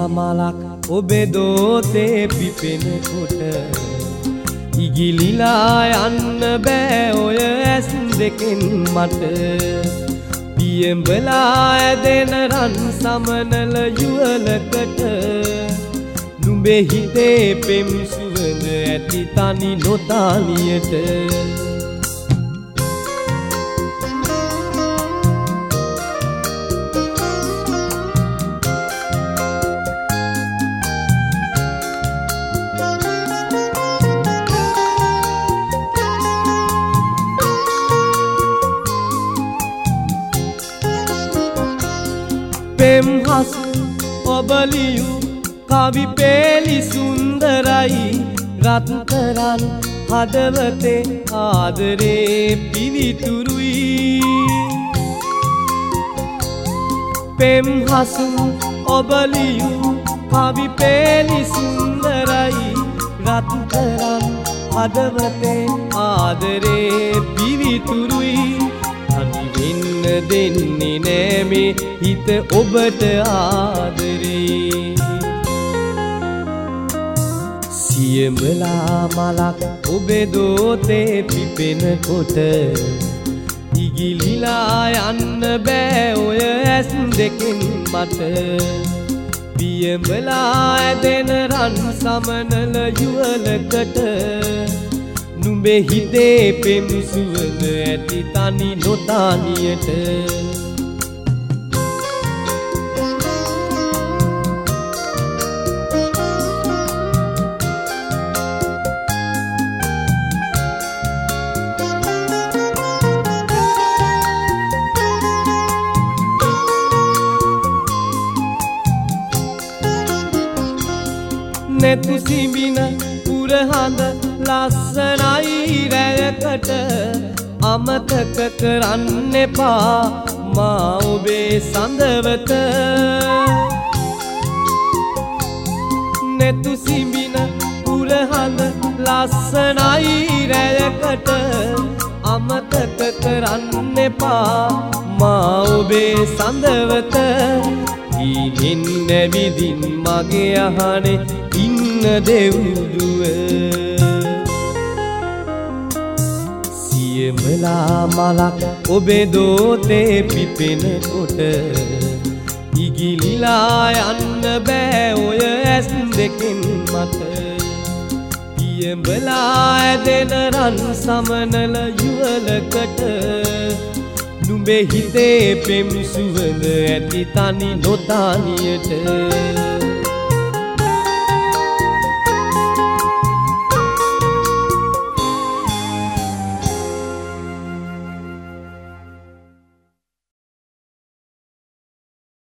මලක් ඔබේ දෝතේ පිපෙනකොට ඉගිලිලා යන්න බෑ ඔය ඇස් දෙකෙන් මට පියඹලා ඇදෙන රන් සමනල යුවලකට නුඹේ හිතේ පෙම් සුවඳ ඇති තනි නොතාලියට පෙම් හසු ඔබලියු කවි පේලි සුන්දරයි රත්තරන් හදවතේ ආදරේ පිවිතුරුයි පෙම් හසු ඔබලියු කවි පේලි සුන්දරයි රත්තරන් හදවතේ ආදරේ පිවිතුරුයි වෙන්න දෙන්නේ නෑ මේ හිත ඔබට ආදරේ සියඹලා මලක් ඔබේ දෝතේ පිපෙනකොට ඉගිලිලා යන්න බෑ ඔය ඇස් දෙකෙන් මට පියඹලා ඇදෙන රන් සමනල යුවලකට නුඹේ හිතේ පෙම් සුවඳ ඇති තනි නොතානියට නෙතු සිඹින පුරහඳ ලස්සනයි රැයකට අමතක කරන්න එපා මා ඔබේ සඳවත නෙතු සිඹින පුරහඳ ලස්සනයි රැයකට අමතක කරන්න එපා මා ඔබේ සඳවත ඊනින් නැවිදින් මගේ අහනේ ඉන්න දෙව්දුව සියඹලා මලක් ඔබේ දෝතේ පිපෙනකොට ඉගිලිලා යන්න බෑ ඔය ඇස් දෙකෙන් මට පියඹලා ඇදෙන රන් සමනල යුවලකට නුඹේ හිතේ පෙම් සුවඳ ඇති තනි නොතානියට